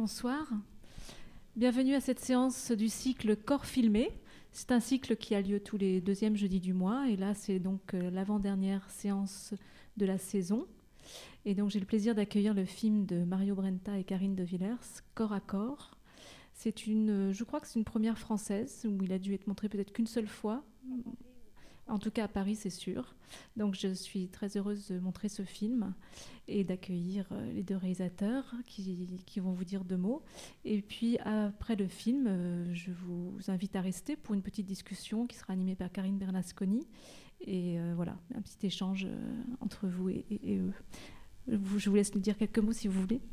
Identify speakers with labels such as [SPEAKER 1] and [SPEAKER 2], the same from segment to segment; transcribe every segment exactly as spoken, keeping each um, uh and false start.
[SPEAKER 1] Bonsoir. Bienvenue à cette séance du cycle Corps filmé. C'est un cycle qui a lieu tous les deuxièmes jeudis du mois. Et là, c'est donc l'avant-dernière séance de la saison. Et donc, j'ai le plaisir d'accueillir le film de Mario Brenta et Karine de Villers, Corps à corps. C'est une, je crois que c'est une première française, où il a dû être montré peut-être qu'une seule fois. En tout cas, à Paris, c'est sûr. Donc, je suis très heureuse de montrer ce film et d'accueillir les deux réalisateurs qui, qui vont vous dire deux mots. Et puis, après le film, je vous invite à rester pour une petite discussion qui sera animée par Karine Bernasconi. Et euh, voilà, un petit échange entre vous et, et, et eux. Je vous laisse nous dire quelques mots si vous voulez.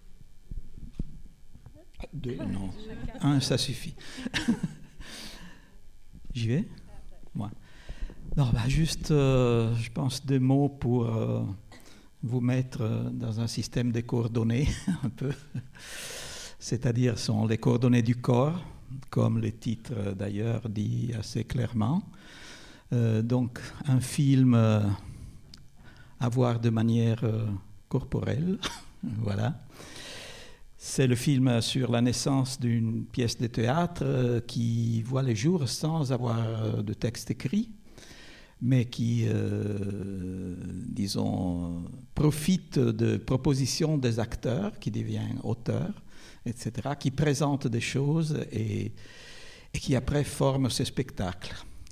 [SPEAKER 2] Deux, non. Un, ça suffit. J'y vais ? Moi. Non, bah juste, euh, je pense, deux mots pour euh, vous mettre euh, dans un système de coordonnées, un peu. C'est-à-dire, sont les coordonnées du corps, comme le titre euh, d'ailleurs dit assez clairement. Euh, donc, un film euh, à voir de manière euh, corporelle, voilà. C'est le film sur la naissance d'une pièce de théâtre euh, qui voit le jour sans avoir euh, de texte écrit, mais qui, euh, disons, profite de propositions des acteurs, qui deviennent auteurs, et cetera, qui présentent des choses et, et qui après forment ce spectacle.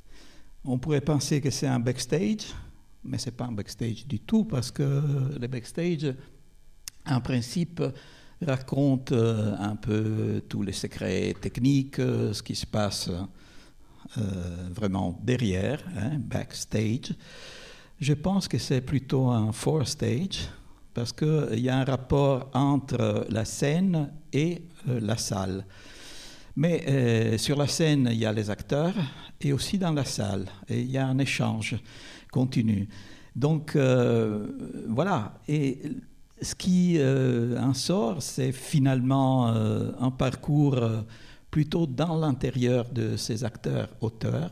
[SPEAKER 2] On pourrait penser que c'est un backstage, mais ce n'est pas un backstage du tout, parce que le backstage, en principe, raconte euh, un peu tous les secrets techniques, euh, ce qui se passe euh, vraiment derrière, hein, backstage. Je pense que c'est plutôt un forestage, parce qu'il y a un rapport entre la scène et euh, la salle. Mais euh, sur la scène, il y a les acteurs, et aussi dans la salle, et il y a un échange continu. Donc, euh, voilà. Et ce qui euh, en sort, c'est finalement euh, un parcours euh, plutôt dans l'intérieur de ces acteurs-auteurs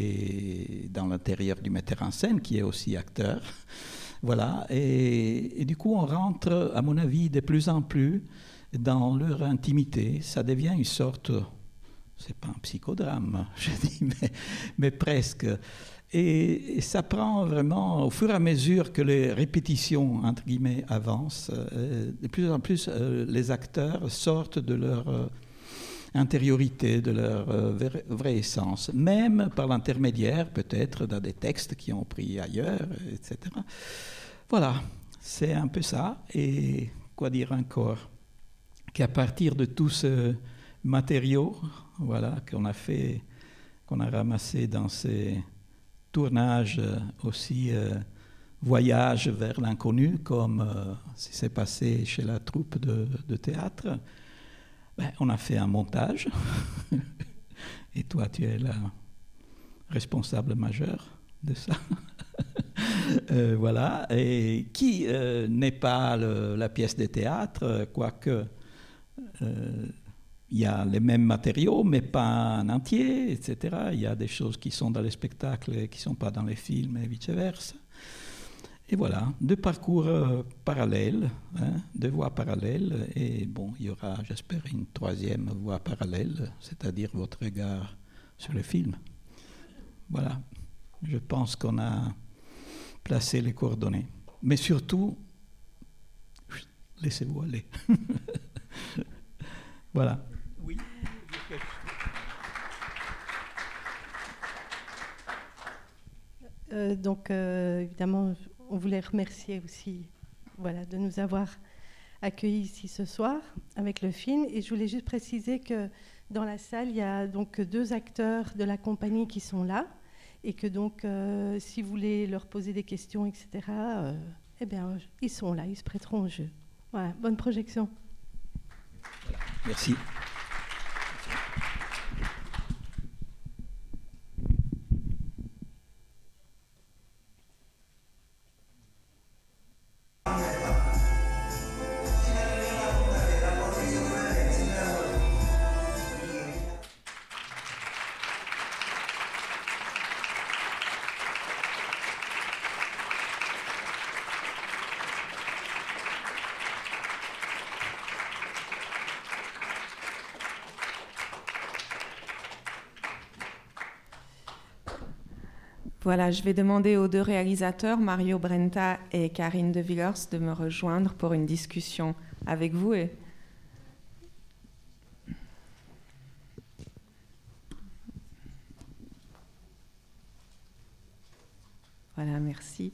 [SPEAKER 2] et dans l'intérieur du metteur en scène, qui est aussi acteur. Voilà. Et, et du coup, on rentre, à mon avis, de plus en plus dans leur intimité. Ça devient une sorte, c'est pas un psychodrame, je dis, mais, mais presque. Et, et ça prend vraiment, au fur et à mesure que les répétitions, entre guillemets, avancent, euh, de plus en plus, euh, les acteurs sortent de leur euh, intériorité, de leur euh, vraie, vraie essence, même par l'intermédiaire, peut-être, dans des textes qui ont pris ailleurs, et cetera. Voilà, c'est un peu ça. Et quoi dire encore ? Qu'à partir de tous ces matériaux, voilà, qu'on a fait, qu'on a ramassé dans ces tournage, euh, aussi euh, voyage vers l'inconnu, comme euh, ce qui s'est passé chez la troupe de, de théâtre. Ben, on a fait un montage, et toi, tu es la responsable majeure de ça. euh, voilà, et qui euh, n'est pas le, la pièce de théâtre, quoique euh, il y a les mêmes matériaux, mais pas en entier, et cetera. Il y a des choses qui sont dans les spectacles et qui ne sont pas dans les films, et vice-versa. Et voilà, deux parcours euh, parallèles, hein, deux voies parallèles. Et bon, il y aura, j'espère, une troisième voie parallèle, c'est-à-dire votre regard sur le film. Voilà, je pense qu'on a placé les coordonnées. Mais surtout, laissez-vous aller. Voilà. Oui.
[SPEAKER 3] Euh, donc, euh, évidemment, on voulait remercier aussi, voilà, de nous avoir accueillis ici ce soir avec le film. Et je voulais juste préciser que dans la salle, il y a donc deux acteurs de la compagnie qui sont là, et que donc, euh, si vous voulez leur poser des questions, et cetera, euh, eh bien, ils sont là, ils se prêteront au jeu. Voilà, bonne projection.
[SPEAKER 2] Voilà. Merci.
[SPEAKER 4] Voilà, je vais demander aux deux réalisateurs, Mario Brenta et Karine De Villers, de me rejoindre pour une discussion avec vous. Et... Voilà, merci.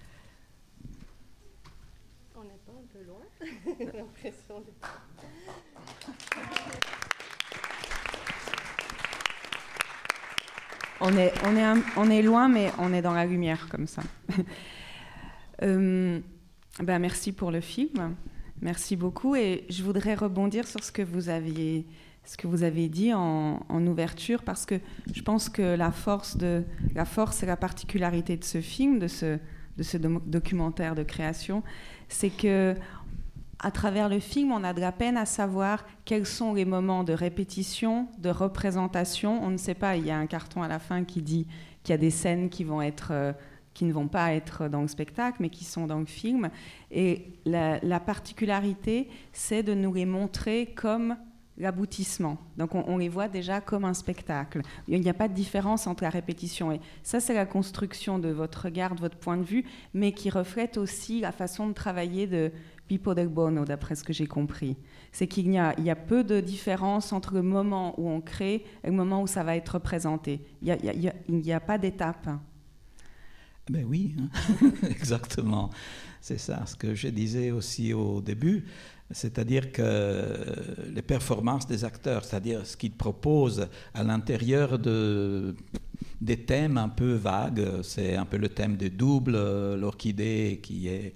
[SPEAKER 3] On n'est pas un peu loin? J'ai l'impression de...
[SPEAKER 4] On est, on, est un, on est loin, mais on est dans la lumière, comme ça. euh, ben merci pour le film. Merci beaucoup. Et je voudrais rebondir sur ce que vous aviez, ce que vous avez dit en, en ouverture, parce que je pense que la force, de, la force et la particularité de ce film, de ce, de ce do- documentaire de création, c'est que à travers le film, on a de la peine à savoir quels sont les moments de répétition, de représentation. On ne sait pas, il y a un carton à la fin qui dit qu'il y a des scènes qui, vont être, euh, qui ne vont pas être dans le spectacle, mais qui sont dans le film. Et la, la particularité, c'est de nous les montrer comme l'aboutissement. Donc on, on les voit déjà comme un spectacle. Il n'y a pas de différence entre la répétition. Et ça, c'est la construction de votre regard, de votre point de vue, mais qui reflète aussi la façon de travailler de Pippo del Bono, d'après ce que j'ai compris. C'est qu'il y a, il y a peu de différence entre le moment où on crée et le moment où ça va être représenté. Il n'y a, il y a, il y a pas d'étape.
[SPEAKER 2] Ben oui, exactement. C'est ça ce que je disais aussi au début. C'est-à-dire que les performances des acteurs, c'est-à-dire ce qu'ils proposent à l'intérieur de, des thèmes un peu vagues, c'est un peu le thème de double, l'orchidée qui est...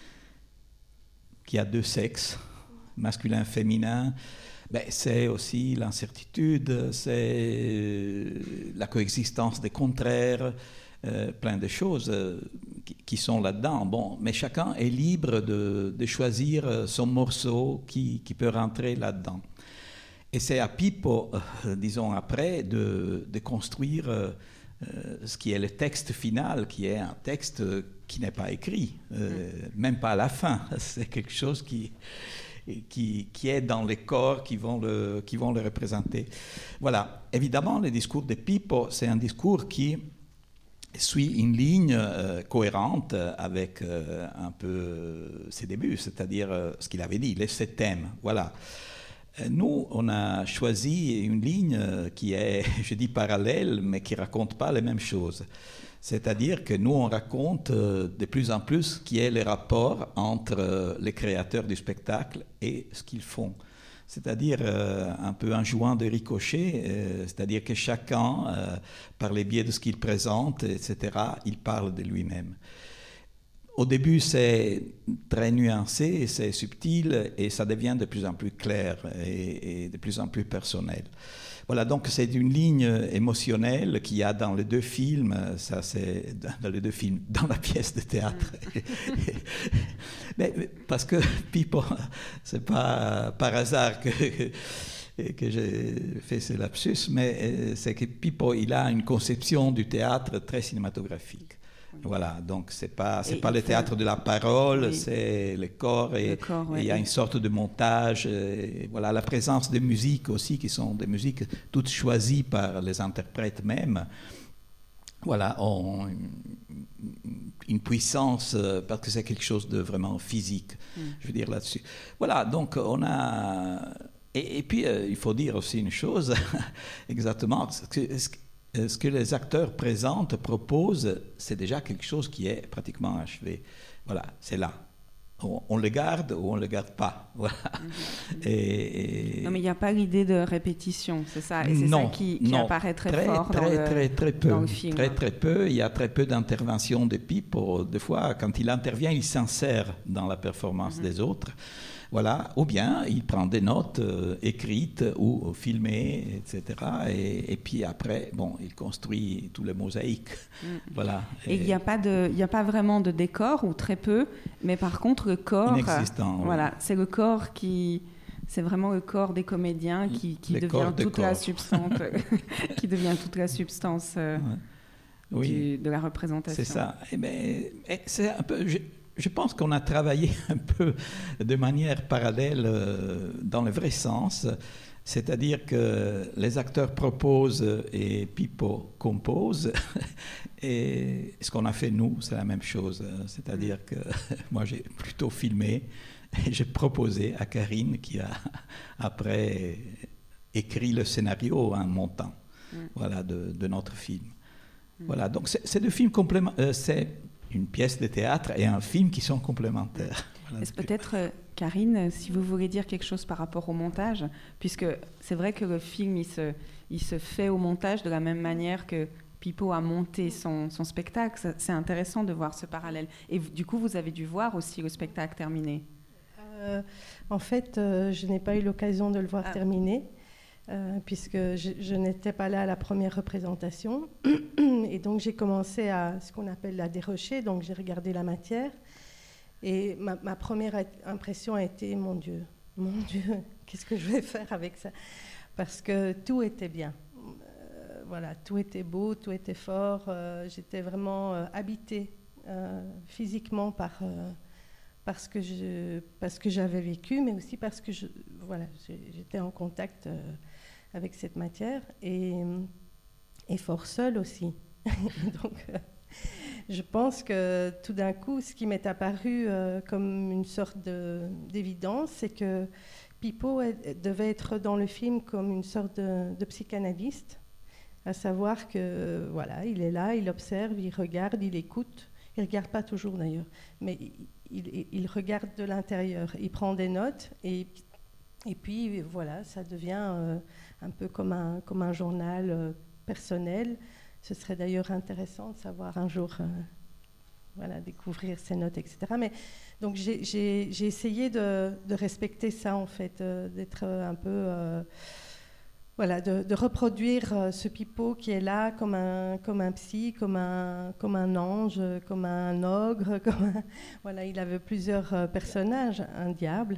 [SPEAKER 2] qui a deux sexes, masculin, féminin, ben, c'est aussi l'incertitude, c'est la coexistence des contraires, euh, plein de choses euh, qui, qui sont là-dedans. Bon, mais chacun est libre de, de choisir son morceau qui, qui peut rentrer là-dedans. Et c'est à Pippo, euh, disons après, de, de construire euh, ce qui est le texte final, qui est un texte qui n'est pas écrit, euh, mm. même pas à la fin. C'est quelque chose qui, qui, qui est dans les corps qui vont, le, qui vont le représenter. Voilà. Évidemment, le discours de Pippo, c'est un discours qui suit une ligne euh, cohérente avec euh, un peu ses débuts, c'est-à-dire euh, ce qu'il avait dit, les sept thèmes. Voilà. Nous, on a choisi une ligne qui est, je dis parallèle, mais qui ne raconte pas les mêmes choses. C'est-à-dire que nous, on raconte de plus en plus ce qui est le rapport entre les créateurs du spectacle et ce qu'ils font. C'est-à-dire un peu un jouant de ricochet, c'est-à-dire que chacun, par les biais de ce qu'il présente, et cetera, il parle de lui-même. Au début, c'est très nuancé, c'est subtil et ça devient de plus en plus clair et, et de plus en plus personnel. Voilà, donc c'est une ligne émotionnelle qu'il y a dans les deux films, ça c'est dans les deux films, dans la pièce de théâtre. Mais, parce que Pippo, c'est pas par hasard que, que j'ai fait ce lapsus, mais c'est que Pippo, il a une conception du théâtre très cinématographique. Voilà, donc c'est pas c'est pas le théâtre de la parole, oui. C'est le corps et il ouais, y a une sorte de montage. Et voilà, la présence de musiques aussi qui sont des musiques toutes choisies par les interprètes même. Voilà, ont une, une puissance parce que c'est quelque chose de vraiment physique. Mm. Je veux dire là-dessus. Voilà, donc on a et, et puis euh, il faut dire aussi une chose exactement. Ce que, ce, Ce que les acteurs présentent, proposent, c'est déjà quelque chose qui est pratiquement achevé. Voilà, c'est là. On, on le garde ou on ne le garde pas. Voilà.
[SPEAKER 4] Mm-hmm.
[SPEAKER 2] Et, et...
[SPEAKER 4] Non, mais il n'y a pas l'idée de répétition, c'est ça. Et c'est
[SPEAKER 2] non,
[SPEAKER 4] ça qui, qui
[SPEAKER 2] non,
[SPEAKER 4] apparaît très,
[SPEAKER 2] très
[SPEAKER 4] fort
[SPEAKER 2] très,
[SPEAKER 4] dans, le,
[SPEAKER 2] très, très peu,
[SPEAKER 4] dans le film.
[SPEAKER 2] Très, très peu. Il y a très peu d'intervention de Pippo. Des fois, quand il intervient, il s'insère dans la performance mm-hmm. des autres. Voilà, ou bien il prend des notes euh, écrites ou euh, filmées, et cetera. Et, et puis après, bon, il construit tout le mosaïque. Mm. Voilà.
[SPEAKER 4] Et il n'y a pas de, il n'y a pas vraiment de décor ou très peu, mais par contre le corps,
[SPEAKER 2] inexistant. Euh,
[SPEAKER 4] voilà,
[SPEAKER 2] oui.
[SPEAKER 4] c'est le corps qui, c'est vraiment le corps des comédiens qui, qui devient toute
[SPEAKER 2] corps.
[SPEAKER 4] la substance, qui devient toute la substance euh,
[SPEAKER 2] ouais. oui.
[SPEAKER 4] du, de la représentation.
[SPEAKER 2] C'est ça. Et ben, c'est un peu. Je, je pense qu'on a travaillé un peu de manière parallèle euh, dans le vrai sens, c'est-à-dire que les acteurs proposent et Pippo compose, et ce qu'on a fait nous, c'est la même chose, c'est-à-dire que moi j'ai plutôt filmé, et j'ai proposé à Karine qui a après écrit le scénario en montant, mm. voilà, de, de notre film. Mm. Voilà, donc c'est, c'est deux films complémentaires, euh, c'est une pièce de théâtre et un film qui sont complémentaires. Voilà.
[SPEAKER 4] Est-ce peut-être, euh, Karine, si vous voulez dire quelque chose par rapport au montage, puisque c'est vrai que le film, il se, il se fait au montage de la même manière que Pippo a monté son, son spectacle. C'est intéressant de voir ce parallèle. Et du coup, vous avez dû voir aussi le spectacle terminé.
[SPEAKER 3] Euh, en fait, euh, je n'ai pas eu l'occasion de le voir ah. terminer. Euh, puisque je, je n'étais pas là à la première représentation. Et donc, j'ai commencé à ce qu'on appelle la dérocher. Donc, j'ai regardé la matière. Et ma, ma première impression a été, mon Dieu, mon Dieu, qu'est-ce que je vais faire avec ça? Parce que tout était bien. Euh, voilà, tout était beau, tout était fort. Euh, j'étais vraiment euh, habitée euh, physiquement par... Euh, parce que je, parce que j'avais vécu, mais aussi parce que je, voilà, j'étais en contact euh, avec cette matière et, et fort seule aussi. Donc, euh, je pense que tout d'un coup, ce qui m'est apparu euh, comme une sorte de, d'évidence, c'est que Pippo est, devait être dans le film comme une sorte de, de psychanalyste, à savoir que euh, voilà, il est là, il observe, il regarde, il écoute. Il ne regarde pas toujours d'ailleurs, mais il, il, il regarde de l'intérieur, il prend des notes et, et puis voilà, ça devient euh, un peu comme un, comme un journal euh, personnel. Ce serait d'ailleurs intéressant de savoir un jour, euh, voilà, découvrir ces notes, et cetera. Mais donc j'ai, j'ai, j'ai essayé de, de respecter ça en fait, euh, d'être un peu... Euh, Voilà, de, de reproduire euh, ce Pippo qui est là comme un, comme un psy, comme un, comme un ange, comme un ogre. Comme un, voilà, il avait plusieurs euh, personnages, un diable.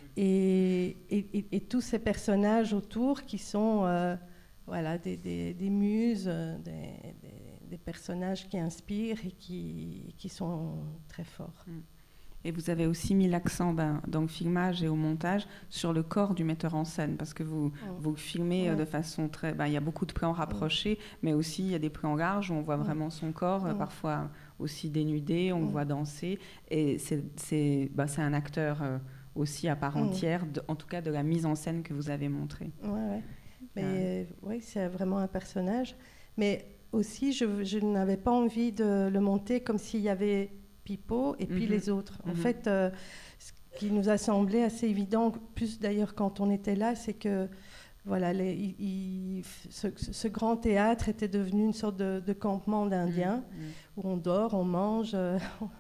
[SPEAKER 3] Et, et, et, et tous ces personnages autour qui sont euh, voilà, des, des, des muses, des, des, des personnages qui inspirent et qui, qui sont très forts.
[SPEAKER 4] Mm. Et vous avez aussi mis l'accent ben, dans le filmage et au montage sur le corps du metteur en scène, parce que vous, oh. vous filmez oh. de façon très... Ben, il y a beaucoup de plans rapprochés, oh. mais aussi il y a des plans larges où on voit oh. vraiment son corps, oh. parfois aussi dénudé, on oh. le voit danser. Et c'est, c'est, ben, c'est un acteur euh, aussi à part entière, oh. de, en tout cas de la mise en scène que vous avez montrée.
[SPEAKER 3] Oui, ouais. Mais euh. oui, c'est vraiment un personnage. Mais aussi, je, je n'avais pas envie de le monter comme s'il y avait... Pippo et puis mm-hmm. les autres. En mm-hmm. fait, euh, ce qui nous a semblé assez évident, plus d'ailleurs quand on était là, c'est que voilà, les, il, il, ce, ce grand théâtre était devenu une sorte de, de campement d'Indiens mm-hmm. où on dort, on mange, euh,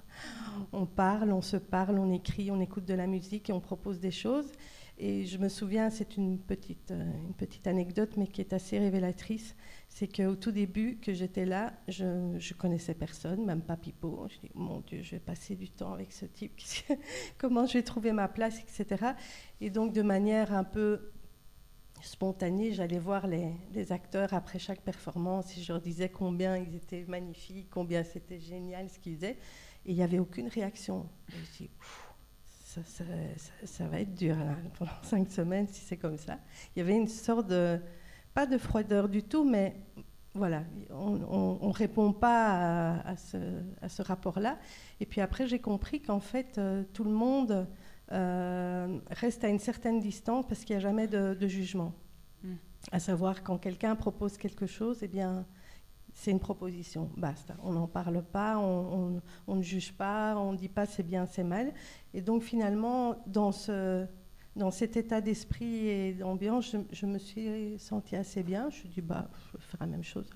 [SPEAKER 3] on parle, on se parle, on écrit, on écoute de la musique et on propose des choses. Et je me souviens, c'est une petite, euh, une petite anecdote, mais qui est assez révélatrice. C'est qu'au tout début que j'étais là, je ne connaissais personne, même pas Pippo. Je dis, mon Dieu, je vais passer du temps avec ce type. Comment je vais trouver ma place, et cetera. Et donc, de manière un peu spontanée, j'allais voir les, les acteurs après chaque performance et je leur disais combien ils étaient magnifiques, combien c'était génial ce qu'ils faisaient. Et il n'y avait aucune réaction. Et je dis, ça, ça, ça, ça va être dur là, pendant cinq semaines si c'est comme ça. Il y avait une sorte de... Pas de froideur du tout, mais voilà, on ne répond pas à, à, ce, à ce rapport-là. Et puis après, j'ai compris qu'en fait, euh, tout le monde euh, reste à une certaine distance parce qu'il n'y a jamais de, de jugement. Mm. À savoir, quand quelqu'un propose quelque chose, eh bien, c'est une proposition, basta. On n'en parle pas, on, on, on ne juge pas, on ne dit pas c'est bien, c'est mal. Et donc finalement, dans ce... Dans cet état d'esprit et d'ambiance, je, je me suis sentie assez bien. Je me suis dit, bah, je vais faire la même chose.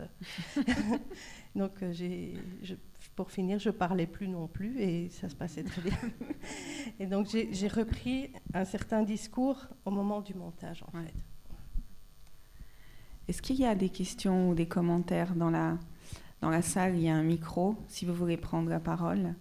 [SPEAKER 3] Donc, j'ai, je, pour finir, je ne parlais plus non plus et ça se passait très bien. Et donc, j'ai, j'ai repris un certain discours au moment du montage, en ouais. fait.
[SPEAKER 4] Est-ce qu'il y a des questions ou des commentaires dans la, dans la salle? Il y a un micro, si vous voulez prendre la parole.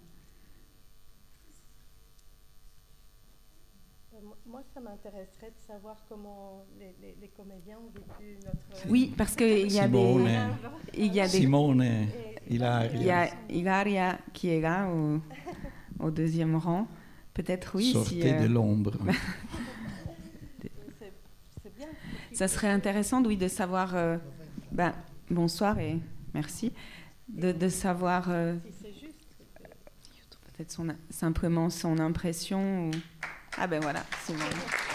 [SPEAKER 3] Moi, ça m'intéresserait de savoir comment les, les, les comédiens ont vécu notre...
[SPEAKER 4] Oui, parce qu'il y a
[SPEAKER 2] Simone,
[SPEAKER 4] des... Il y a des
[SPEAKER 2] Simone, Ilaria.
[SPEAKER 4] Il y a Ilaria qui est là, ou, au deuxième rang. Peut-être, oui.
[SPEAKER 2] Sortez
[SPEAKER 4] si, euh...
[SPEAKER 2] de l'ombre.
[SPEAKER 4] Ça serait intéressant, oui, de savoir... Euh... Ben, bonsoir et merci. De, de savoir... Euh... Peut-être son, simplement son impression. Ou... Ah ben voilà, c'est bon.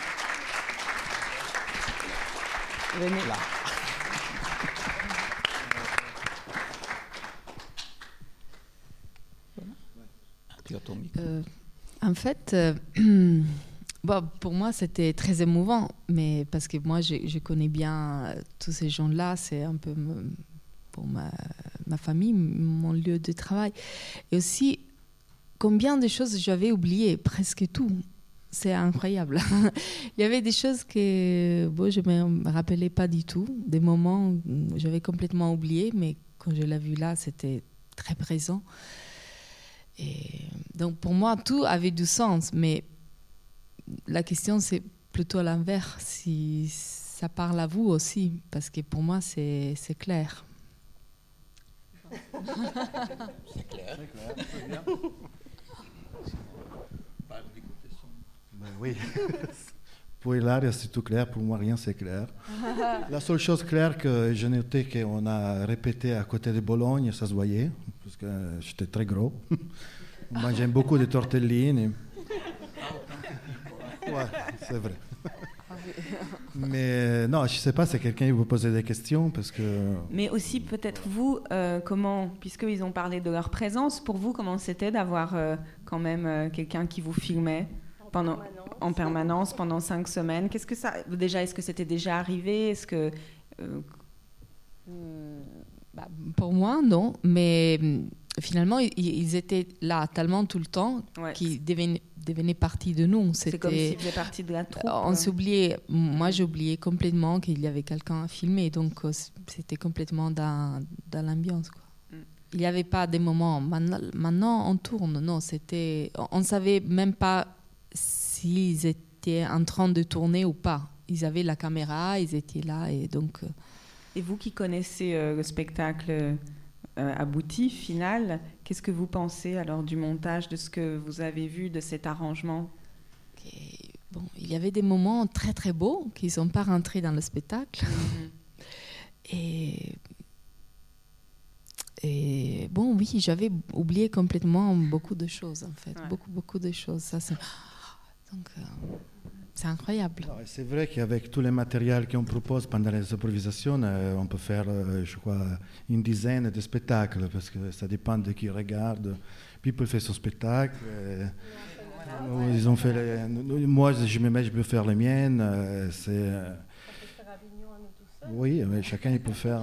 [SPEAKER 4] Venez.
[SPEAKER 2] Là.
[SPEAKER 5] Euh, en fait, euh, bon, pour moi, c'était très émouvant, mais parce que moi, je, je connais bien euh, tous ces gens-là, c'est un peu me, pour ma, ma famille, mon lieu de travail. Et aussi, combien de choses j'avais oubliées, presque tout. C'est incroyable. Il y avait des choses que bon, je ne me rappelais pas du tout, des moments où j'avais complètement oublié, mais quand je l'ai vu là, c'était très présent. Et donc pour moi, tout avait du sens, mais la question, c'est plutôt à l'inverse, si ça parle à vous aussi, parce que pour moi, c'est, c'est clair.
[SPEAKER 2] C'est clair.
[SPEAKER 6] C'est clair, c'est bien. Ben oui. Pour Hilaria, c'est tout clair. Pour moi, rien, c'est clair. La seule chose claire que j'ai noté qu'on a répété à côté de Bologne, ça se voyait, parce que j'étais très gros. On mangeait beaucoup de tortellini. Ouais, c'est vrai. Mais non, je ne sais pas si quelqu'un vous posait des questions. Parce que...
[SPEAKER 4] Mais aussi, peut-être vous, euh, comment, puisqu'ils ont parlé de leur présence, pour vous, comment c'était d'avoir euh, quand même euh, quelqu'un qui vous filmait pendant, en permanence pendant cinq semaines? Qu'est-ce que ça, déjà, est-ce que c'était déjà arrivé? Est-ce que, euh...
[SPEAKER 5] bah, pour moi, non. Mais finalement, ils, ils étaient là tellement tout le temps ouais. qu'ils devenaient, devenaient partie de nous. C'était,
[SPEAKER 4] c'est comme s'ils faisaient partie de la troupe.
[SPEAKER 5] On s'oubliait. Moi, j'oubliais complètement qu'il y avait quelqu'un à filmer. Donc, c'était complètement dans, dans l'ambiance, quoi. Mm. Il n'y avait pas des moments. Maintenant, maintenant, on tourne. Non, c'était. On ne savait même pas s'ils étaient en train de tourner ou pas. Ils avaient la caméra, ils étaient là, et donc...
[SPEAKER 4] Et vous qui connaissez euh, le spectacle euh, abouti, final, qu'est-ce que vous pensez alors du montage, de ce que vous avez vu, de cet arrangement?
[SPEAKER 5] Et, bon, il y avait des moments très très beaux qui ne sont pas rentrés dans le spectacle. Mm-hmm. et... Et bon, oui, j'avais oublié complètement beaucoup de choses, en fait. Ouais. Beaucoup, beaucoup de choses. Ça, c'est... Donc, euh, c'est incroyable.
[SPEAKER 6] Non, c'est vrai qu'avec tous les matériels qu'on propose pendant les improvisations, euh, on peut faire, euh, je crois, une dizaine de spectacles, parce que ça dépend de qui regarde. People fait son spectacle. Euh, voilà, ouais. Ils ont fait les, moi, je me mets, je peux faire les miennes. Euh, c'est... Euh, Oui, mais chacun il peut faire.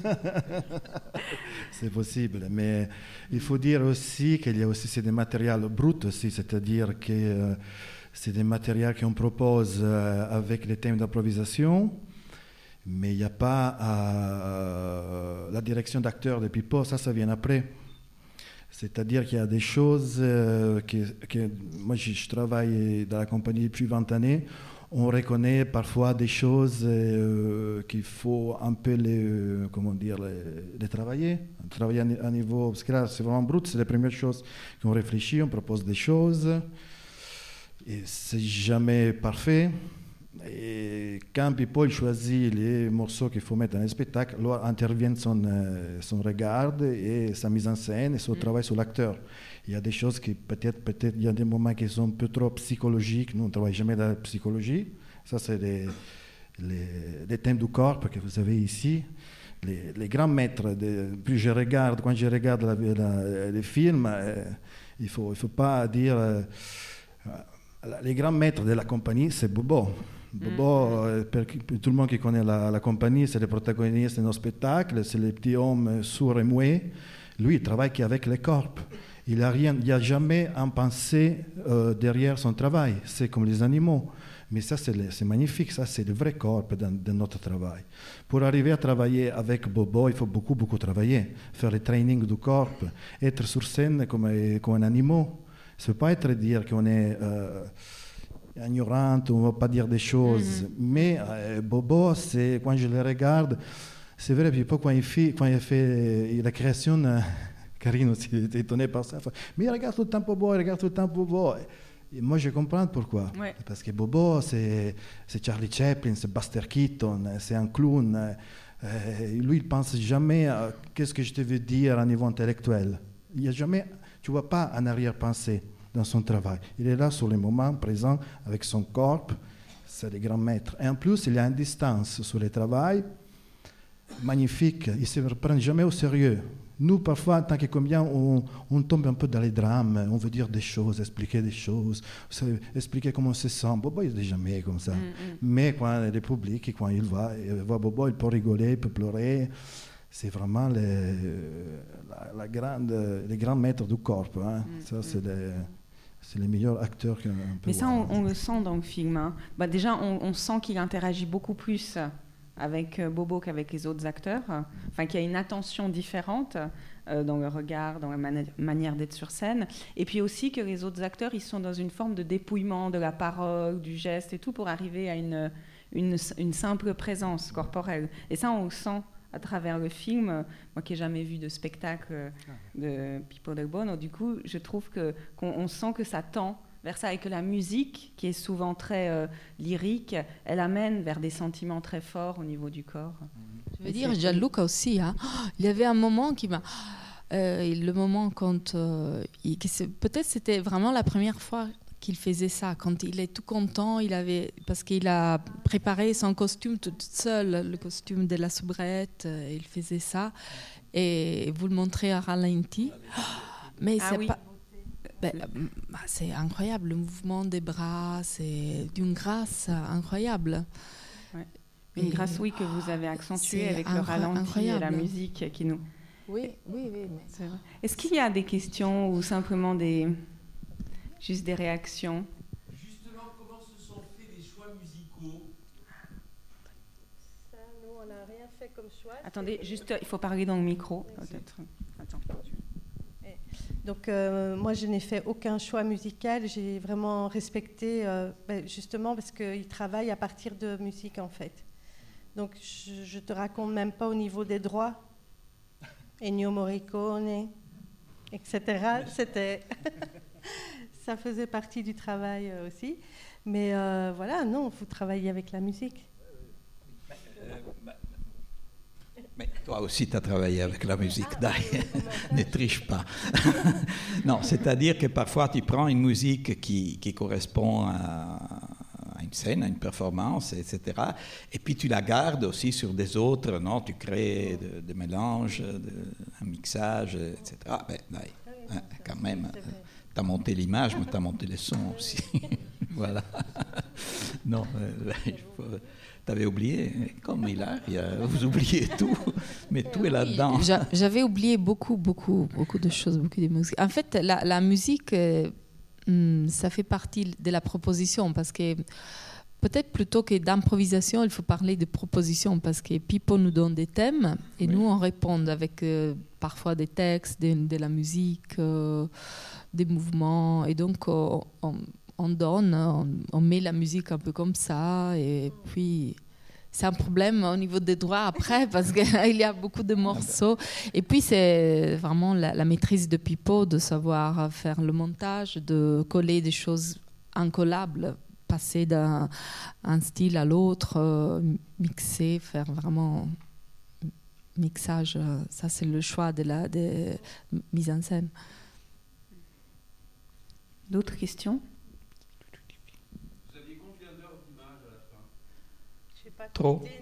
[SPEAKER 6] C'est possible. Mais il faut dire aussi qu'il y a aussi c'est des matériels bruts aussi, c'est-à-dire que euh, c'est des matériels qu'on propose euh, avec les thèmes d'improvisation, mais il n'y a pas euh, la direction d'acteur de Pipo, ça, ça vient après. C'est-à-dire qu'il y a des choses euh, que, que moi je, je travaille dans la compagnie depuis vingt années. On reconnaît parfois des choses euh, qu'il faut un peu les, euh, comment dire, les, les travailler, travailler à niveau, parce que là c'est vraiment brut, c'est les premières choses qu'on réfléchit, on propose des choses, et c'est jamais parfait. Et quand Pipo choisit les morceaux qu'il faut mettre dans le spectacle, alors intervient son, euh, son regard et sa mise en scène et son mmh. travail sur l'acteur. Il y a des choses qui peut-être, peut-être, il y a des moments qui sont un peu trop psychologiques. Nous, on ne travaille jamais dans la psychologie. Ça, c'est les, les, les thèmes du corps que vous avez ici. Les, les grands maîtres, de, plus je regarde, quand je regarde la, la, les films, euh, il ne faut, il faut pas dire... Euh, les grands maîtres de la compagnie, c'est Bobo. Bobo, mm. pour, pour tout le monde qui connaît la, la compagnie, c'est le protagoniste de nos spectacles, c'est le petit homme sourd et muet. Lui, il travaille qu'avec les corps. Il n'y a, a jamais un pensée euh, derrière son travail. C'est comme les animaux. Mais ça, c'est, le, c'est magnifique. Ça, c'est le vrai corps de, de notre travail. Pour arriver à travailler avec Bobo, il faut beaucoup, beaucoup travailler. Faire le training du corps. Être sur scène comme, comme un animal. Ça ne veut pas être dire qu'on est euh, ignorant, on ne va pas dire des choses. Mm-hmm. Mais euh, Bobo, c'est, quand je le regarde, c'est vrai, puis quand il fait, quand il fait la création... Euh, Karine aussi était étonnée par ça. Mais il regarde tout le temps Bobo, il regarde tout le temps Bobo. Et moi, je comprends pourquoi. Ouais. Parce que Bobo, c'est, c'est Charlie Chaplin, c'est Buster Keaton, c'est un clown. Euh, lui, il ne pense jamais à qu'est-ce que je te veux dire à niveau intellectuel. Il y a jamais, tu ne vois pas un arrière-pensée dans son travail. Il est là sur les moments présents avec son corps. C'est le grand maître. Et en plus, il y a une distance sur le travail magnifique. Il ne se prend jamais au sérieux. Nous, parfois, en tant que comédiens, on, on tombe un peu dans les drames. On veut dire des choses, expliquer des choses, expliquer comment on se sent. Bobo, il n'est jamais comme ça. Mm-hmm. Mais quand il est public, quand il va, il voit Bobo, il peut rigoler, il peut pleurer. C'est vraiment les, la, la grande, les grands maîtres du corps. Hein. Mm-hmm. Ça, c'est les... C'est les meilleurs acteurs qu'on peut
[SPEAKER 4] Mais ça,
[SPEAKER 6] voir.
[SPEAKER 4] on, on le sent dans le film. Hein. Bah, déjà, on, on sent qu'il interagit beaucoup plus avec Bobo qu'avec les autres acteurs. Enfin, qu'il y a une attention différente euh, dans le regard, dans la mani- manière d'être sur scène. Et puis aussi que les autres acteurs, ils sont dans une forme de dépouillement de la parole, du geste et tout, pour arriver à une, une, une simple présence corporelle. Et ça, on le sent à travers le film. Moi qui n'ai jamais vu de spectacle de Pippo del Bono, du coup, je trouve que, qu'on on sent que ça tend vers ça et que la musique, qui est souvent très euh, lyrique, elle amène vers des sentiments très forts au niveau du corps.
[SPEAKER 5] Je veux et dire, Gianluca aussi, hein. Il y avait un moment qui m'a... Euh, le moment quand... Euh, il, peut-être c'était vraiment la première fois qu'il faisait ça, quand il est tout content, il avait, parce qu'il a préparé son costume tout seul, le costume de la soubrette, il faisait ça, et vous le montrez à ralenti. Mais ah c'est oui. pas... Ben, c'est incroyable, le mouvement des bras, c'est d'une grâce incroyable.
[SPEAKER 4] Ouais. Une et grâce, oui, que vous avez accentuée avec incro- le ralenti incroyable. Et la musique qui nous...
[SPEAKER 5] Oui, oui, oui. Mais...
[SPEAKER 4] C'est vrai. Est-ce qu'il y a des questions ou simplement des... juste des réactions?
[SPEAKER 7] Justement, comment se sont faits les choix musicaux?
[SPEAKER 3] Ça, nous, on n'a rien fait comme choix.
[SPEAKER 4] Attendez, juste, il faut parler dans le micro, Merci. Peut-être. Attends.
[SPEAKER 3] Donc, euh, moi, je n'ai fait aucun choix musical. J'ai vraiment respecté, euh, ben, justement, parce qu'il travaille à partir de musique, en fait. Donc, je ne te raconte même pas au niveau des droits. Ennio Morricone, et cetera. C'était... Ça faisait partie du travail euh, aussi. Mais euh, voilà, non, vous travaillez avec la musique.
[SPEAKER 2] Euh, bah, mais toi aussi, tu as travaillé avec la musique, ah, ne triche pas. Non, c'est-à-dire que parfois, tu prends une musique qui, qui correspond à, à une scène, à une performance, et cetera. Et puis, tu la gardes aussi sur des autres, non? Tu crées des de mélanges, de, un mixage, et cetera. Ben, ben, quand même... Tu as monté l'image, mais tu as monté les sons aussi. Voilà. Non, euh, tu avais oublié, comme Hilaire, vous oubliez tout, mais tout est là-dedans.
[SPEAKER 5] J'avais oublié beaucoup, beaucoup, beaucoup de choses, beaucoup de musique. En fait, la, la musique, euh, ça fait partie de la proposition, parce que peut-être plutôt que d'improvisation, il faut parler de proposition, parce que Pippo nous donne des thèmes, et oui. Nous, on répond avec euh, parfois des textes, de, de la musique... Euh, des mouvements, et donc on, on donne, on, on met la musique un peu comme ça, et puis c'est un problème au niveau des droits après, parce qu'il y a beaucoup de morceaux, et puis c'est vraiment la, la maîtrise de Pippo, de savoir faire le montage, de coller des choses incollables, passer d'un un style à l'autre, euh, mixer, faire vraiment mixage, ça c'est le choix de la de mise en scène.
[SPEAKER 4] D'autres questions?
[SPEAKER 7] Vous aviez combien d'heures d'image à la fin?
[SPEAKER 3] Je n'ai pas
[SPEAKER 2] Trop.
[SPEAKER 3] compté.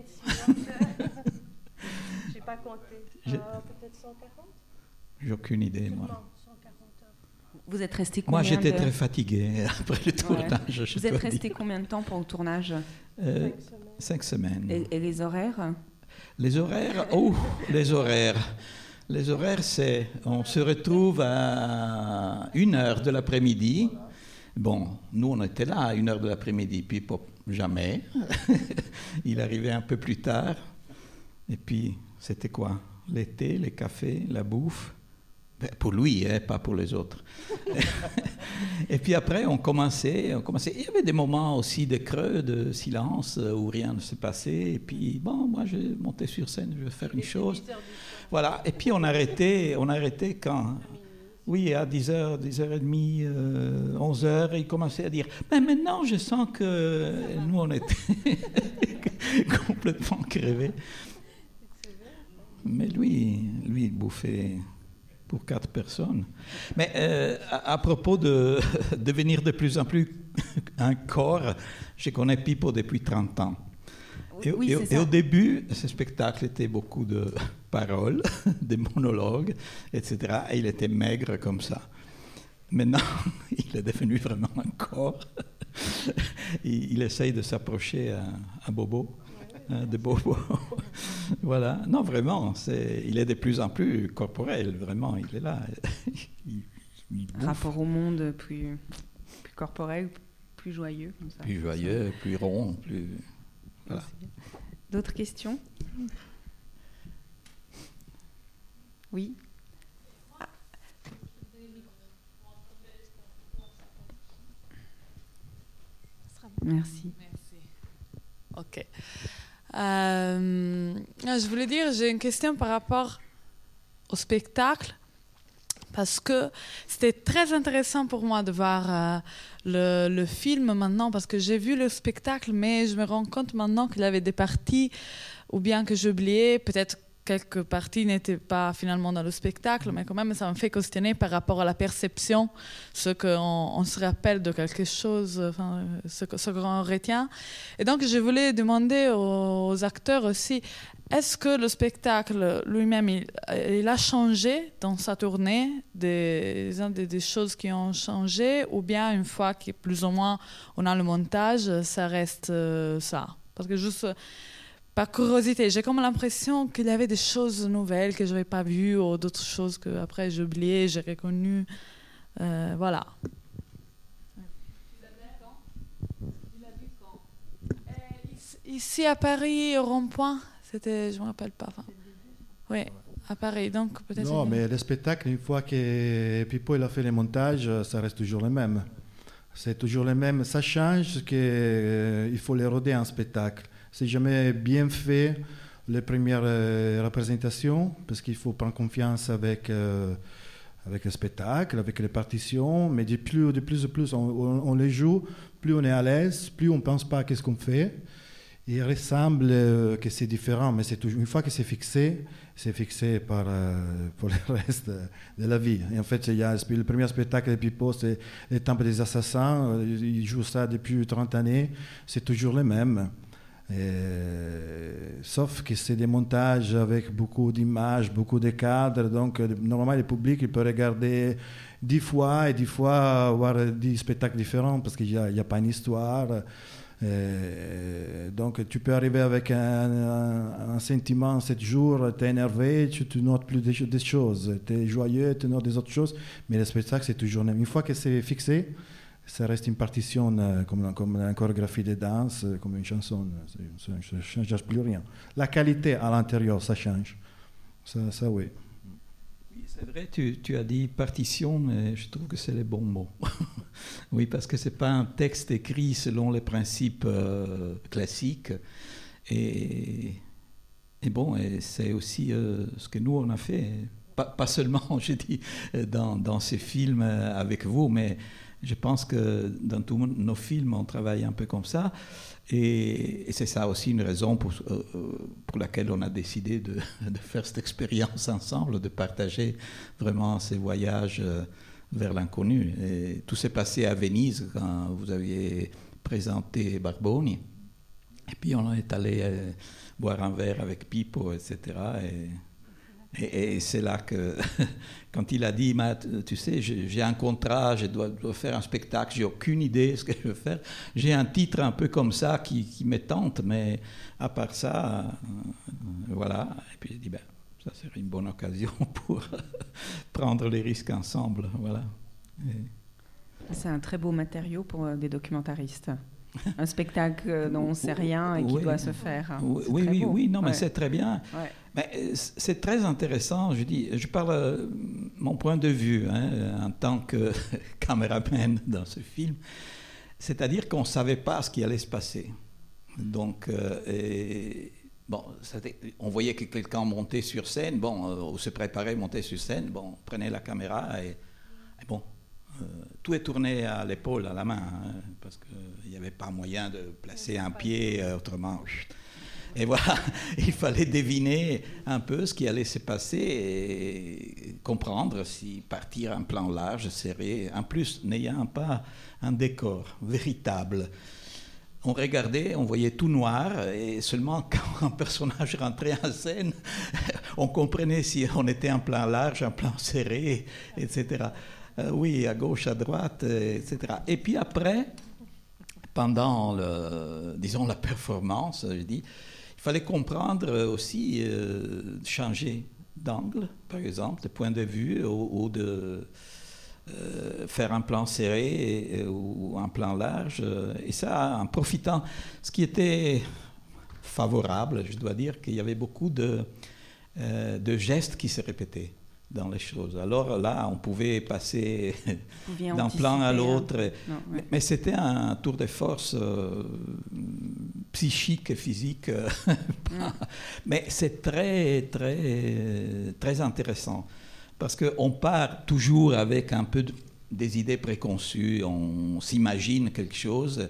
[SPEAKER 3] Je n'ai pas compté. Euh, peut-être cent quarante?
[SPEAKER 2] J'ai aucune idée, moi.
[SPEAKER 3] cent quarante heures.
[SPEAKER 4] Vous êtes resté combien
[SPEAKER 2] Moi, j'étais
[SPEAKER 4] de...
[SPEAKER 2] très fatigué après le tournage.
[SPEAKER 4] Ouais. Vous êtes resté combien de temps pour le tournage?
[SPEAKER 2] euh, Cinq semaines.
[SPEAKER 4] Et, et les horaires?
[SPEAKER 2] Les horaires, oh, les horaires. Les horaires, c'est, on se retrouve à une heure de l'après-midi. Bon, nous, on était là à une heure de l'après-midi, puis pop, jamais. Il arrivait un peu plus tard. Et puis, c'était quoi? L'été, les cafés, la bouffe. Ben, pour lui, hein, pas pour les autres. Et puis après, on commençait, on commençait. Il y avait des moments aussi de creux, de silence, où rien ne se passait. Et puis, bon, moi, je montais sur scène, je vais faire une chose. Voilà. Et puis, on arrêtait, on arrêtait quand... Oui, à dix heures, dix heures trente, euh, onze heures, il commençait à dire « Mais maintenant, je sens que nous, on était complètement crevés. » Mais lui, lui, il bouffait pour quatre personnes. Mais euh, à, à propos de devenir de plus en plus un corps, je connais Pippo depuis trente ans. Et,
[SPEAKER 4] oui,
[SPEAKER 2] et, et au début, ce spectacle était beaucoup de paroles, de monologues, et cetera. Et il était maigre comme ça. Maintenant, il est devenu vraiment un corps. il, il essaye de s'approcher à, à Bobo, hein, de Bobo. Voilà. Non, vraiment, c'est, il est de plus en plus corporel. Vraiment, il est là. il, il
[SPEAKER 4] Rapport au monde plus, plus corporel, plus joyeux. Comme ça.
[SPEAKER 2] Plus joyeux, plus rond, plus... Voilà.
[SPEAKER 4] D'autres questions? Oui. Ah. Merci.
[SPEAKER 8] Merci. Ok. Euh, je voulais dire, j'ai une question par rapport au spectacle, parce que c'était très intéressant pour moi de voir euh, le, le film maintenant, parce que j'ai vu le spectacle, mais je me rends compte maintenant qu'il y avait des parties, ou bien que j'oubliais, peut-être quelques parties n'étaient pas finalement dans le spectacle, mais quand même ça me fait questionner par rapport à la perception, ce qu'on on se rappelle de quelque chose, enfin, ce, ce qu'on retient. Et donc je voulais demander aux, aux acteurs aussi, est-ce que le spectacle lui-même, il, il a changé dans sa tournée, des, des, des choses qui ont changé, ou bien une fois que plus ou moins on a le montage, ça reste euh, ça? Parce que juste par curiosité, j'ai comme l'impression qu'il y avait des choses nouvelles que je n'avais pas vues, ou d'autres choses que après j'ai oubliées, j'ai reconnues. Euh, voilà. Ici à Paris, au rond-point. C'était, je ne me rappelle pas. Enfin, oui, à Paris. Donc, peut-être
[SPEAKER 6] non, mais le spectacle, une fois que Pippo il a fait les montages, ça reste toujours le même. C'est toujours le même. Ça change qu'il euh, faut les roder en spectacle. C'est jamais bien fait les premières euh, représentations, parce qu'il faut prendre confiance avec, euh, avec le spectacle, avec les partitions. Mais de plus, de plus en plus on, on, on les joue, plus on est à l'aise, plus on ne pense pas à ce qu'on fait. Il ressemble euh, que c'est différent, mais c'est toujours, une fois que c'est fixé, c'est fixé par, euh, pour le reste de la vie. Et en fait, il y a, le premier spectacle de Pippo, c'est Les Temples des Assassins. Il joue ça depuis trente années. C'est toujours le même. Et, sauf que c'est des montages avec beaucoup d'images, beaucoup de cadres. Donc, normalement, le public il peut regarder dix fois et dix fois voir dix spectacles différents parce qu'il n'y a, a pas une histoire. Et donc tu peux arriver avec un, un, un sentiment sept jours, tu es énervé, tu ne notes plus des, des choses, tu es joyeux, tu notes des autres choses, mais le spectacle c'est toujours même. Une fois que c'est fixé, ça reste une partition comme, comme une chorégraphie de danse, comme une chanson, ça ne change plus rien. La qualité à l'intérieur, ça change, ça, ça oui.
[SPEAKER 2] C'est vrai, tu, tu as dit partition, mais je trouve que c'est le bon mot. Oui, parce que ce n'est pas un texte écrit selon les principes euh, classiques. Et, et bon, et c'est aussi euh, ce que nous, on a fait. Pas, pas seulement, je dis, dans, dans ces films avec vous, mais je pense que dans tous nos films, on travaille un peu comme ça. Et, et c'est ça aussi une raison pour, euh, pour laquelle on a décidé de, de faire cette expérience ensemble, de partager vraiment ces voyages euh, vers l'inconnu. Et tout s'est passé à Venise quand vous aviez présenté Barboni. Et puis on est allé euh, boire un verre avec Pippo, et cetera. Et, Et, et c'est là que, quand il a dit, tu sais, j'ai un contrat, je dois, dois faire un spectacle, j'ai aucune idée de ce que je veux faire. J'ai un titre un peu comme ça qui, qui me tente, mais à part ça, euh, voilà. Et puis j'ai dit, ben, ça serait une bonne occasion pour prendre les risques ensemble, voilà. Et...
[SPEAKER 4] C'est un très beau matériau pour des documentaristes. un spectacle dont on ne sait rien et qui
[SPEAKER 2] oui.
[SPEAKER 4] doit se faire.
[SPEAKER 2] Oui,
[SPEAKER 4] c'est
[SPEAKER 2] oui,
[SPEAKER 4] très
[SPEAKER 2] oui,
[SPEAKER 4] beau.
[SPEAKER 2] oui, non,
[SPEAKER 4] ouais.
[SPEAKER 2] mais c'est très bien.
[SPEAKER 4] Ouais.
[SPEAKER 2] Mais c'est très intéressant, je dis, je parle euh, mon point de vue hein, en tant que caméraman dans ce film, c'est-à-dire qu'on ne savait pas ce qui allait se passer. Donc, euh, et, bon, on voyait que quelqu'un montait sur scène, bon, euh, ou se préparait, montait sur scène, bon, on prenait la caméra et, et bon, euh, tout est tourné à l'épaule, à la main, hein, parce qu'il n'y avait pas moyen de placer un pied euh, autrement. Et voilà, il fallait deviner un peu ce qui allait se passer et comprendre si partir un plan large, serré, en plus n'ayant pas un décor véritable. On regardait, on voyait tout noir et seulement quand un personnage rentrait en scène, on comprenait si on était en plan large, en plan serré, et cetera. Euh, oui, à gauche, à droite, et cetera. Et puis après, pendant, le, disons, la performance, je dis, il fallait comprendre aussi, euh, changer d'angle, par exemple, de point de vue, ou, ou de euh, faire un plan serré et, ou un plan large. Et ça, en profitant, ce qui était favorable, je dois dire qu'il y avait beaucoup de, euh, de gestes qui se répétaient dans les choses. Alors là, on pouvait passer d'un plan à l'autre. Hein. Ouais. Mais c'était un tour de force euh, psychique et physique. mm. Mais c'est très, très, très intéressant. Parce qu'on part toujours avec un peu de, des idées préconçues. On s'imagine quelque chose.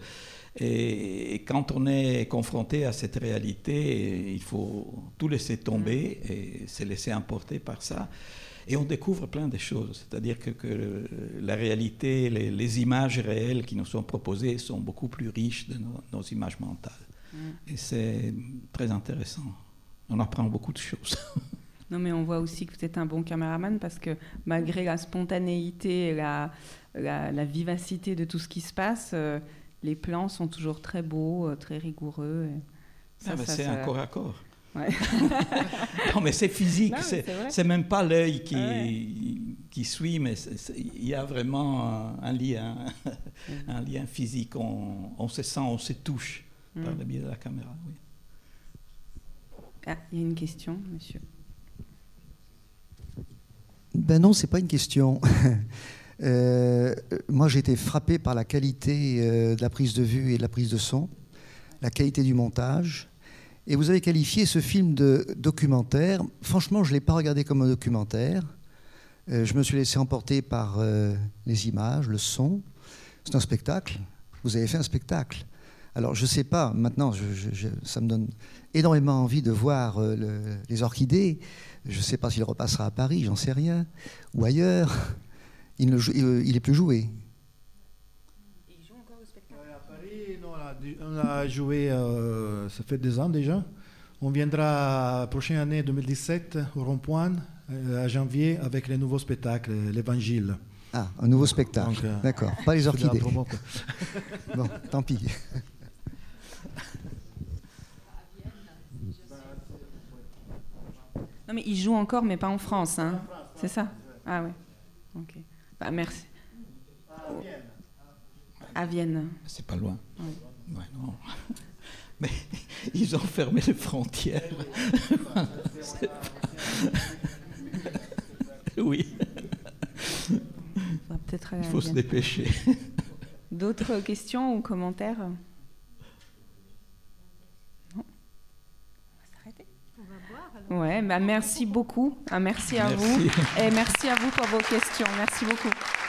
[SPEAKER 2] Et, et quand on est confronté à cette réalité, il faut tout laisser tomber mm. et se laisser emporter par ça. Et on découvre plein de choses, c'est-à-dire que, que la réalité, les, les images réelles qui nous sont proposées sont beaucoup plus riches de nos, nos images mentales. Mm. Et c'est très intéressant. On apprend beaucoup de choses.
[SPEAKER 4] Non, mais on voit aussi que vous êtes un bon caméraman parce que malgré la spontanéité et la, la, la vivacité de tout ce qui se passe, euh, les plans sont toujours très beaux, très rigoureux. Et ça,
[SPEAKER 2] ah, ben
[SPEAKER 4] ça,
[SPEAKER 2] c'est
[SPEAKER 4] ça...
[SPEAKER 2] un corps à corps.
[SPEAKER 4] Ouais.
[SPEAKER 2] Non, mais c'est physique, non, c'est, c'est, c'est même pas l'œil qui, ouais. qui suit, mais il y a vraiment un, un lien, un lien physique. On, on se sent, on se touche mm. par le biais de la caméra. Oui.
[SPEAKER 4] Ah, il y a une question, monsieur.
[SPEAKER 9] Ben non, c'est pas une question. euh, moi, j'ai été frappé par la qualité euh, de la prise de vue et de la prise de son, la qualité du montage. Et vous avez qualifié ce film de documentaire. Franchement, je ne l'ai pas regardé comme un documentaire. Euh, je me suis laissé emporter par euh, les images, le son. C'est un spectacle. Vous avez fait un spectacle. Alors, je ne sais pas, maintenant, je, je, je, ça me donne énormément envie de voir euh, le, les orchidées. Je ne sais pas s'il repassera à Paris, j'en sais rien. Ou ailleurs. Il ne il, il est plus joué.
[SPEAKER 6] On a joué, euh, ça fait deux ans déjà. On viendra la prochaine année deux mille dix-sept au Rond-Point, euh, à janvier, avec les nouveaux spectacles, l'Évangile.
[SPEAKER 9] Ah, un nouveau spectacle. Donc, euh, d'accord, pas les orchidées. Promo, bon, tant pis.
[SPEAKER 4] Non, mais ils jouent encore, mais pas en France, hein. C'est ça? Ah ouais. Ok. Bah, merci. À Vienne.
[SPEAKER 2] C'est pas loin.
[SPEAKER 4] Oui.
[SPEAKER 2] Ouais, non. Mais ils ont fermé les frontières. Oui.
[SPEAKER 4] Peut-être
[SPEAKER 2] il faut se dépêcher.
[SPEAKER 4] D'autres questions ou commentaires? Non. On va s'arrêter. On va boire alors. Ouais, bah merci beaucoup. Ah, merci à merci. vous. Et merci à vous pour vos questions. Merci beaucoup.